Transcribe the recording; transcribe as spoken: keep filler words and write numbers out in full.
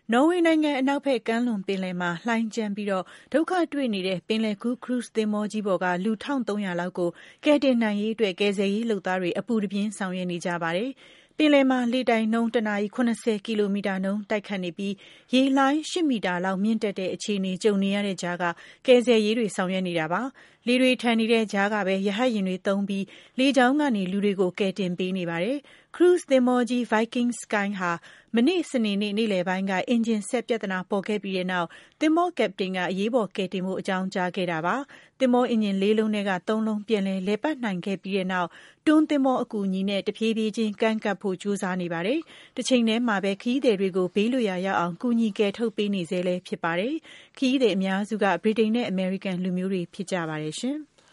နော်ဝေနိုင်ငံအနောက်ဘက်ကမ်းလွန်ပင်လယ်မှာလှိုင်းကြမ်းပြီးဒုက္ခတွေ့နေတဲ့ပင်လယ်ကူးခရုဇ်သင်္ဘောကြီးပေါ်ကလူ တစ်ထောင်သုံးရာ လောက်ကိုကယ်တင်နိုင်ရေးအတွက်ကယ်ဆယ်ရေးလုပ်သားတွေအပူတပြင်းဆောင်ရွက်နေကြပါတယ်။ပင်လယ်မှာလေတိုက်နှုန်းတစ်နာရီ၇၀ကီလိုမီတာနှုန်းတိုက်ခတ်နေပြီးရေလှိုင်း၈မီတာလောက်မြင့်တက်တဲ့အခြေအနေကြုံနေရတဲ့ကြားကကယ်ဆယ်ရေးတွေဆောင်ရွက်နေတာပါ။လေတွေထန်နေတဲ့ကြားကပဲရဟတ်ယာဉ်တွေသုံးပြီးလေကြောင်းကနေလူတွေကိုကယ်တင်ပေးနေပါတယ်။ခရုဇ်သင်္ဘောကြီး Viking Sky ဟာမနေ့စနေနေ့နေ့လယ်ပိုင်းကအင်ဂျင်စက်ပြဿနာပေါ်ခဲ့ပြီးတဲ့နောက်သင်္ဘောကပတိန်ကအရေးပေါ်ကယ်တင်ဖို့အကြောင်းကြားခဲ့တာပါ။သင်္ဘောအင်ဂျင်လေးလုံးထဲကသုံးလုံးပြန်လည်လည်ပတ်နိုင်ခဲ့ပြီးတဲ့နောက်တွန်းသင်္ဘောအကူအညီနဲ့တဖြည်းဖြည်းချင်းကမ်းကပ်ဖို့ကြိုးစားနေပါတယ်။တစ်ချိန်တည်းမှာပဲခရီးသည်တွေကိုဘေးလွတ်ရာရောက်အောင်ကူညီကယ်ထုတ်ပေးနေဆဲလည်းဖြစ်ပါတယ်။ခရီးသည်အများစုကဗြိတိန်နဲ့အမေရိကန်လူမျိုးတွေဖြစ်ကြပါတယ်ရှင်။